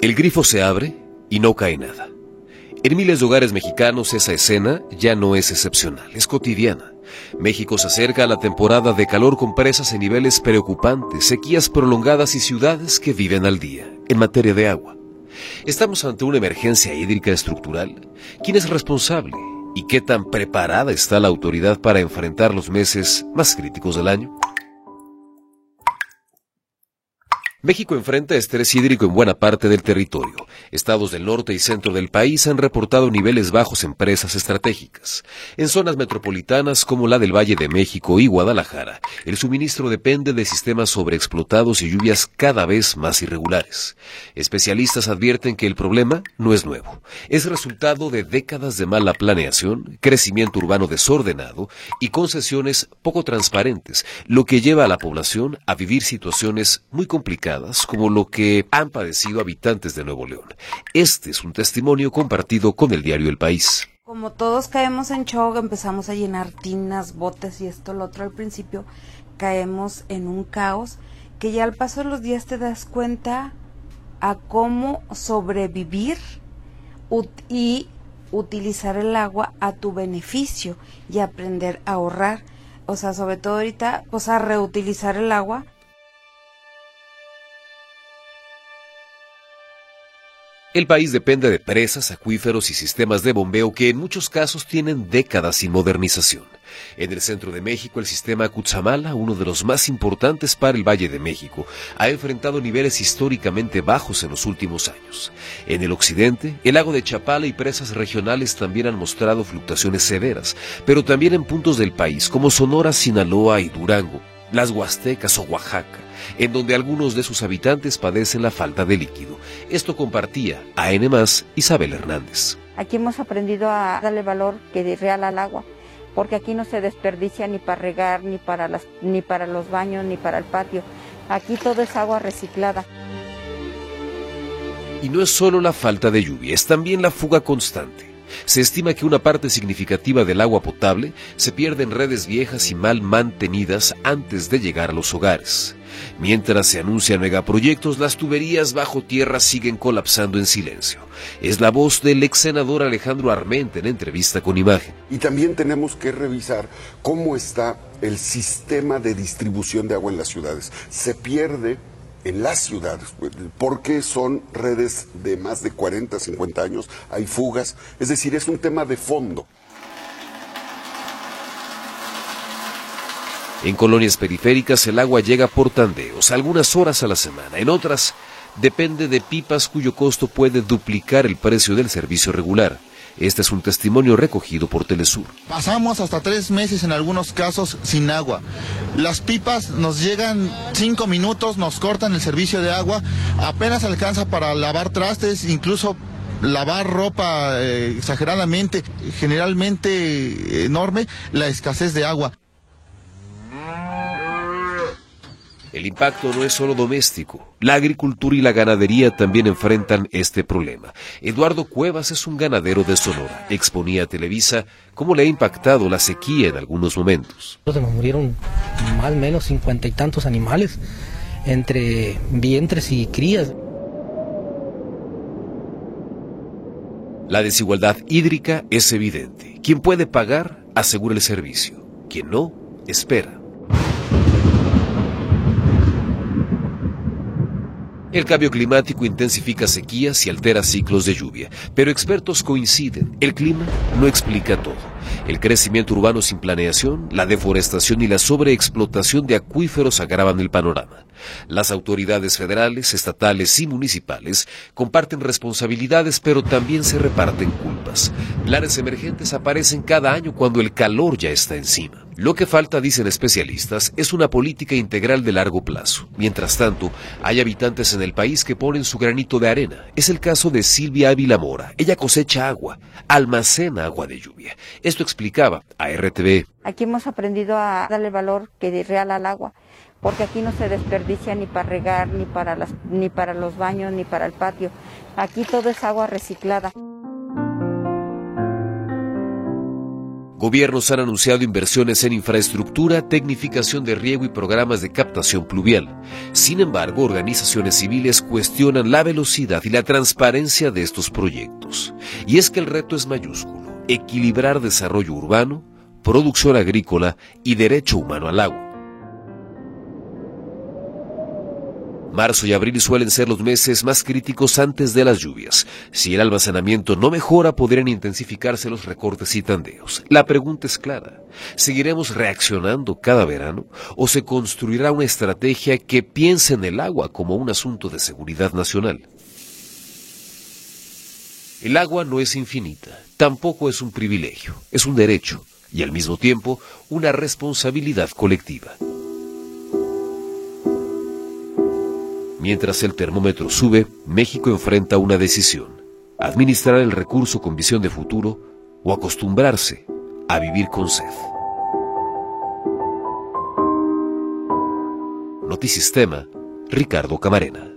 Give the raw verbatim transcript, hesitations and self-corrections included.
El grifo se abre y no cae nada. En miles de hogares mexicanos esa escena ya no es excepcional, es cotidiana. México se acerca a la temporada de calor con presas en niveles preocupantes, sequías prolongadas y ciudades que viven al día en materia de agua. ¿Estamos ante una emergencia hídrica estructural? ¿Quién es responsable? ¿Y qué tan preparada está la autoridad para enfrentar los meses más críticos del año? México enfrenta estrés hídrico en buena parte del territorio. Estados del norte y centro del país han reportado niveles bajos en presas estratégicas. En zonas metropolitanas como la del Valle de México y Guadalajara, el suministro depende de sistemas sobreexplotados y lluvias cada vez más irregulares. Especialistas advierten que el problema no es nuevo. Es resultado de décadas de mala planeación, crecimiento urbano desordenado y concesiones poco transparentes, lo que lleva a la población a vivir situaciones muy complicadas como lo que han padecido habitantes de Nuevo León. Este es un testimonio compartido con el diario El País. Como todos caemos en shock, empezamos a llenar tinas, botes y esto, lo otro al principio, caemos en un caos que ya al paso de los días te das cuenta a cómo sobrevivir ut- y utilizar el agua a tu beneficio y aprender a ahorrar. O sea, sobre todo ahorita, pues a reutilizar el agua. El país depende de presas, acuíferos y sistemas de bombeo que en muchos casos tienen décadas sin modernización. En el centro de México, el sistema Cutzamala, uno de los más importantes para el Valle de México, ha enfrentado niveles históricamente bajos en los últimos años. En el occidente, el lago de Chapala y presas regionales también han mostrado fluctuaciones severas, pero también en puntos del país como Sonora, Sinaloa y Durango, las Huastecas o Oaxaca, en donde algunos de sus habitantes padecen la falta de líquido. Esto compartía a N más Isabel Hernández. Aquí hemos aprendido a darle valor que de real al agua, porque aquí no se desperdicia ni para regar, ni para, las, ni para los baños, ni para el patio. Aquí todo es agua reciclada. Y no es solo la falta de lluvia, es también la fuga constante. Se estima que una parte significativa del agua potable se pierde en redes viejas y mal mantenidas antes de llegar a los hogares. Mientras se anuncian megaproyectos, las tuberías bajo tierra siguen colapsando en silencio. Es la voz del ex senador Alejandro Armenta en entrevista con Imagen. Y también tenemos que revisar cómo está el sistema de distribución de agua en las ciudades. Se pierde en las ciudades, porque son redes de más de cuarenta, cincuenta años, hay fugas, es decir, es un tema de fondo. En colonias periféricas el agua llega por tandeos, algunas horas a la semana, en otras depende de pipas cuyo costo puede duplicar el precio del servicio regular. Este es un testimonio recogido por Telesur. Pasamos hasta tres meses en algunos casos sin agua. Las pipas nos llegan cinco minutos, nos cortan el servicio de agua, apenas alcanza para lavar trastes, incluso lavar ropa eh, exageradamente, generalmente enorme la escasez de agua. El impacto no es solo doméstico. La agricultura y la ganadería también enfrentan este problema. Eduardo Cuevas es un ganadero de Sonora. Exponía a Televisa cómo le ha impactado la sequía en algunos momentos. Se nos murieron más o menos cincuenta y tantos animales, entre vientres y crías. La desigualdad hídrica es evidente. Quien puede pagar, asegura el servicio. Quien no, espera. El cambio climático intensifica sequías y altera ciclos de lluvia, pero expertos coinciden, el clima no explica todo. El crecimiento urbano sin planeación, la deforestación y la sobreexplotación de acuíferos agravan el panorama. Las autoridades federales, estatales y municipales comparten responsabilidades, pero también se reparten culpas. Planes emergentes aparecen cada año cuando el calor ya está encima. Lo que falta, dicen especialistas, es una política integral de largo plazo. Mientras tanto, hay habitantes en el país que ponen su granito de arena. Es el caso de Silvia Ávila Mora. Ella cosecha agua, almacena agua de lluvia. Esto explicaba a R T V. Aquí hemos aprendido a darle valor que de real al agua, porque aquí no se desperdicia ni para regar, ni para, las, ni para los baños, ni para el patio. Aquí todo es agua reciclada. Gobiernos han anunciado inversiones en infraestructura, tecnificación de riego y programas de captación pluvial. Sin embargo, organizaciones civiles cuestionan la velocidad y la transparencia de estos proyectos. Y es que el reto es mayúsculo: equilibrar desarrollo urbano, producción agrícola y derecho humano al agua. Marzo y abril suelen ser los meses más críticos antes de las lluvias. Si el almacenamiento no mejora, podrían intensificarse los recortes y tandeos. La pregunta es clara: ¿seguiremos reaccionando cada verano o se construirá una estrategia que piense en el agua como un asunto de seguridad nacional? El agua no es infinita, tampoco es un privilegio, es un derecho y al mismo tiempo una responsabilidad colectiva. Mientras el termómetro sube, México enfrenta una decisión: administrar el recurso con visión de futuro o acostumbrarse a vivir con sed. Notisistema, Ricardo Camarena.